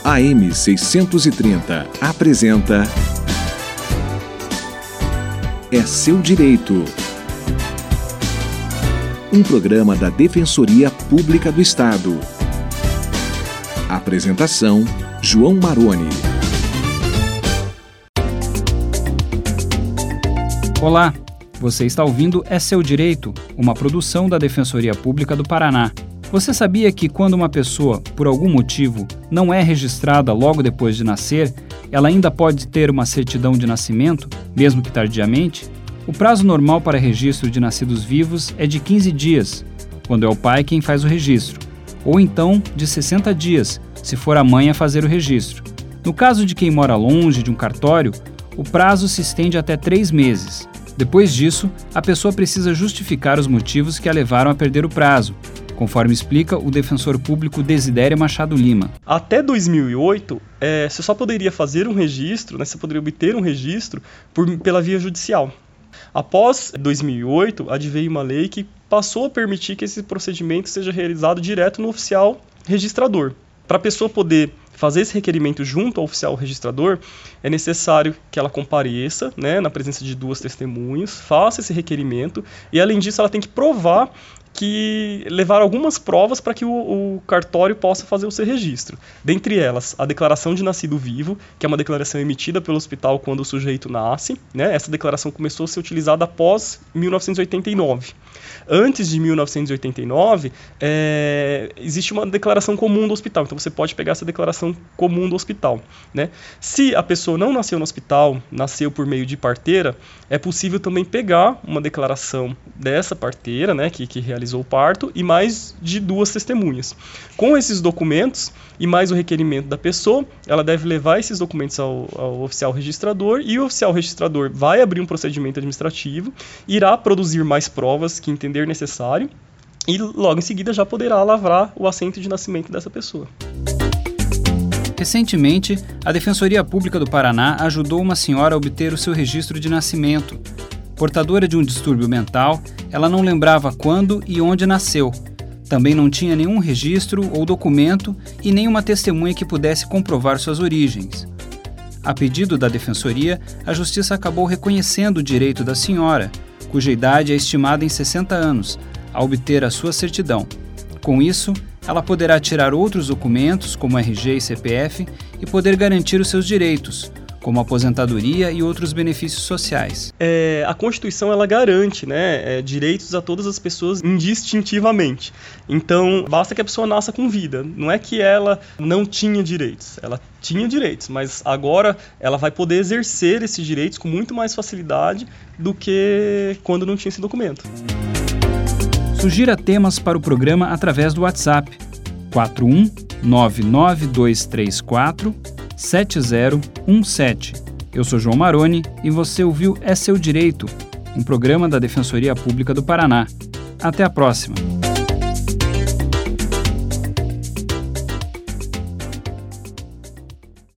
AM 630 apresenta É Seu Direito. Um programa da Defensoria Pública do Estado. Apresentação: João Maroni. Olá, você está ouvindo É Seu Direito, uma produção da Defensoria Pública do Paraná. Você sabia que quando uma pessoa, por algum motivo, não é registrada logo depois de nascer, ela ainda pode ter uma certidão de nascimento, mesmo que tardiamente? O prazo normal para registro de nascidos vivos é de 15 dias, quando é o pai quem faz o registro, ou então de 60 dias, se for a mãe a fazer o registro. No caso de quem mora longe de um cartório, o prazo se estende até 3 meses. Depois disso, a pessoa precisa justificar os motivos que a levaram a perder o prazo, conforme explica o defensor público Desidério Machado Lima. Até 2008, você só poderia fazer um registro, você poderia obter um registro pela via judicial. Após 2008, adveio uma lei que passou a permitir que esse procedimento seja realizado direto no oficial registrador. Para a pessoa poder fazer esse requerimento junto ao oficial registrador, é necessário que ela compareça, na presença de 2 testemunhas, faça esse requerimento e, além disso, ela tem que provar que levar algumas provas para que o cartório possa fazer o seu registro. Dentre elas, a declaração de nascido vivo, que é uma declaração emitida pelo hospital quando o sujeito nasce. Essa declaração começou a ser utilizada após 1989. Antes de 1989, existe uma declaração comum do hospital. Então, você pode pegar essa declaração comum do hospital. Se a pessoa não nasceu no hospital, nasceu por meio de parteira, é possível também pegar uma declaração dessa parteira, que realizou o parto, e mais de 2 testemunhas. Com esses documentos e mais o requerimento da pessoa, ela deve levar esses documentos ao oficial registrador, e o oficial registrador vai abrir um procedimento administrativo, irá produzir mais provas que entender necessário, e logo em seguida já poderá lavrar o assento de nascimento dessa pessoa. Recentemente, a Defensoria Pública do Paraná ajudou uma senhora a obter o seu registro de nascimento. Portadora de um distúrbio mental, ela não lembrava quando e onde nasceu. Também não tinha nenhum registro ou documento e nenhuma testemunha que pudesse comprovar suas origens. A pedido da Defensoria, a Justiça acabou reconhecendo o direito da senhora, cuja idade é estimada em 60 anos, a obter a sua certidão. Com isso, ela poderá tirar outros documentos, como RG e CPF, e poder garantir os seus direitos, como aposentadoria e outros benefícios sociais. A Constituição ela garante direitos a todas as pessoas indistintivamente. Então, basta que a pessoa nasça com vida. Não é que ela não tinha direitos. Ela tinha direitos, mas agora ela vai poder exercer esses direitos com muito mais facilidade do que quando não tinha esse documento. Sugira temas para o programa através do WhatsApp 41992347017. Eu sou João Maroni e você ouviu É Seu Direito, um programa da Defensoria Pública do Paraná. Até a próxima!